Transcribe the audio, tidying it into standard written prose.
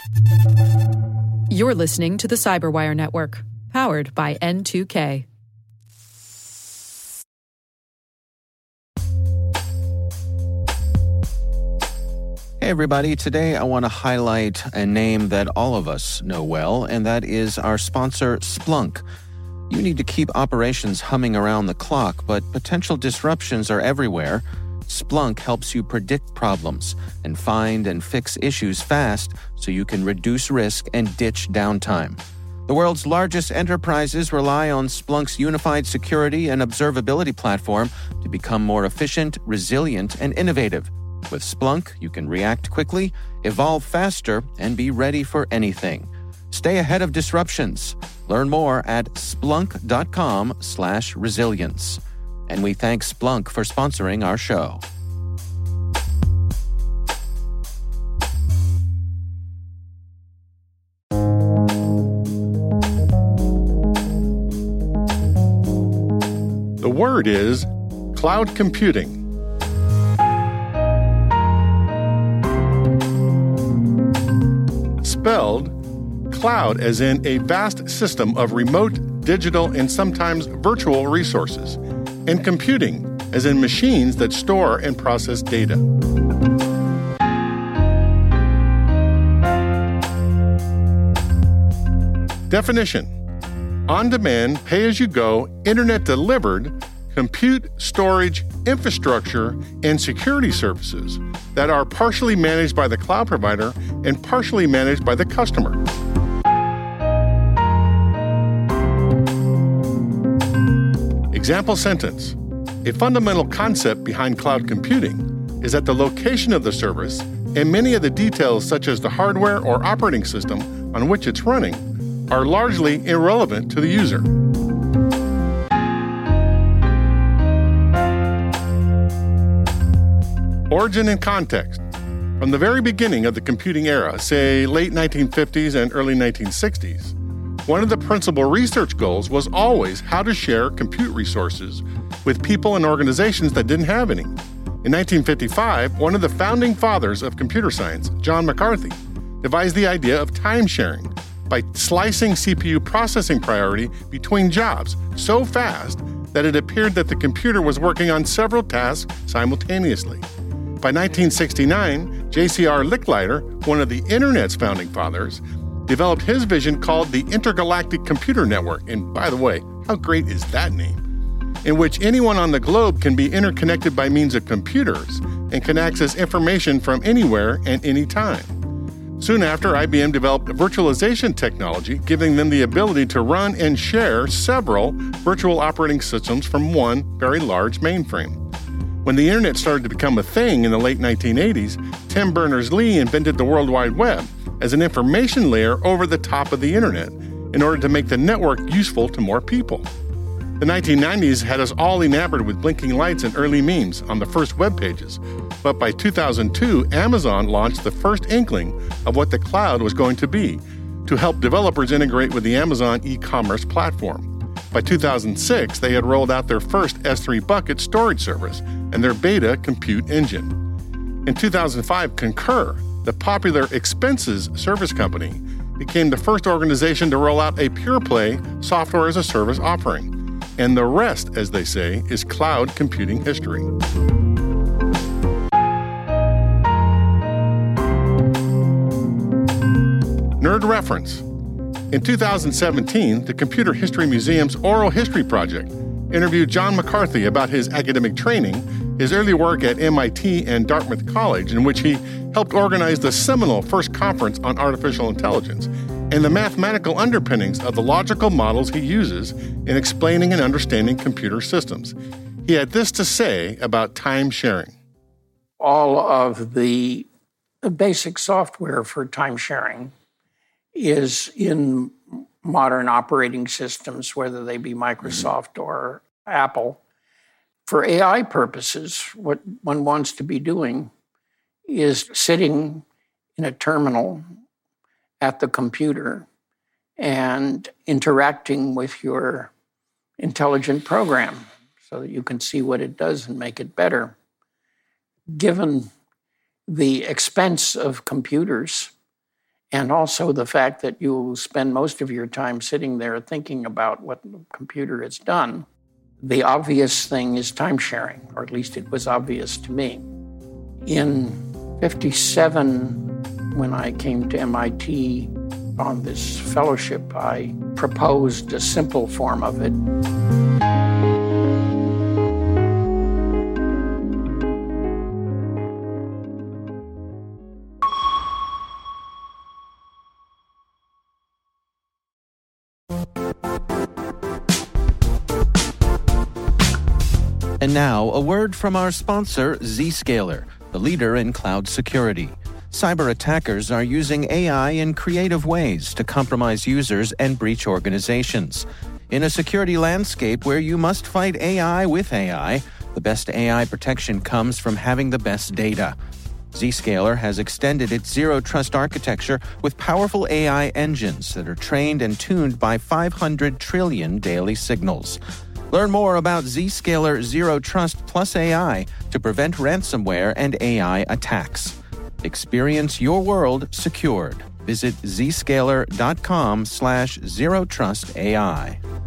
You're listening to the Cyberwire Network, powered by N2K. Hey everybody, today I want to highlight a name that all of us know well, and that is our sponsor, Splunk. You need to keep operations humming around the clock, but potential disruptions are everywhere. Splunk helps you predict problems and find and fix issues fast so you can reduce risk and ditch downtime. The world's largest enterprises rely on Splunk's unified security and observability platform to become more efficient, resilient, and innovative. With Splunk, you can react quickly, evolve faster, and be ready for anything. Stay ahead of disruptions. Learn more at splunk.com/resilience. And we thank Splunk for sponsoring our show. The word is cloud computing. Spelled cloud as in a vast system of remote, digital, and sometimes virtual resources, and computing as in machines that store and process data. Definition: on-demand, pay-as-you-go, internet-delivered compute, storage, infrastructure, and security services that are partially managed by the cloud provider and partially managed by the customer. Example sentence: a fundamental concept behind cloud computing is that the location of the service and many of the details such as the hardware or operating system on which it's running are largely irrelevant to the user. Origin and context. From the very beginning of the computing era, say late 1950s and early 1960s, one of the principal research goals was always how to share compute resources with people and organizations that didn't have any. In 1955, one of the founding fathers of computer science, John McCarthy, devised the idea of time sharing by slicing CPU processing priority between jobs so fast that it appeared that the computer was working on several tasks simultaneously. By 1969, J.C.R. Licklider, one of the Internet's founding fathers, developed his vision called the Intergalactic Computer Network, and by the way, how great is that name? In which anyone on the globe can be interconnected by means of computers and can access information from anywhere and anytime. Soon after, IBM developed virtualization technology, giving them the ability to run and share several virtual operating systems from one very large mainframe. When the Internet started to become a thing in the late 1980s, Tim Berners-Lee invented the World Wide Web as an information layer over the top of the Internet in order to make the network useful to more people. The 1990s had us all enamored with blinking lights and early memes on the first web pages, but by 2002, Amazon launched the first inkling of what the cloud was going to be to help developers integrate with the Amazon e-commerce platform. By 2006, they had rolled out their first S3 bucket storage service and their beta compute engine. In 2005, Concur, the popular expenses service company, became the first organization to roll out a pure-play software-as-a-service offering. And the rest, as they say, is cloud computing history. Nerd reference. In 2017, the Computer History Museum's Oral History Project interviewed John McCarthy about his academic training, his early work at MIT and Dartmouth College, in which he helped organize the seminal first conference on artificial intelligence, and the mathematical underpinnings of the logical models he uses in explaining and understanding computer systems. He had this to say about time sharing. All of the basic software for time sharing is in modern operating systems, whether they be Microsoft or Apple. For AI purposes, what one wants to be doing is sitting in a terminal at the computer and interacting with your intelligent program so that you can see what it does and make it better. Given the expense of computers and also the fact that you spend most of your time sitting there thinking about what the computer has done, the obvious thing is time sharing, or at least it was obvious to me. In 1957, when I came to MIT on this fellowship, I proposed a simple form of it. And now, a word from our sponsor, Zscaler, the leader in cloud security. Cyber attackers are using AI in creative ways to compromise users and breach organizations. In a security landscape where you must fight AI with AI, the best AI protection comes from having the best data. Zscaler has extended its Zero Trust architecture with powerful AI engines that are trained and tuned by 500 trillion daily signals. Learn more about Zscaler Zero Trust Plus AI to prevent ransomware and AI attacks. Experience your world secured. Visit zscaler.com/zerotrustai.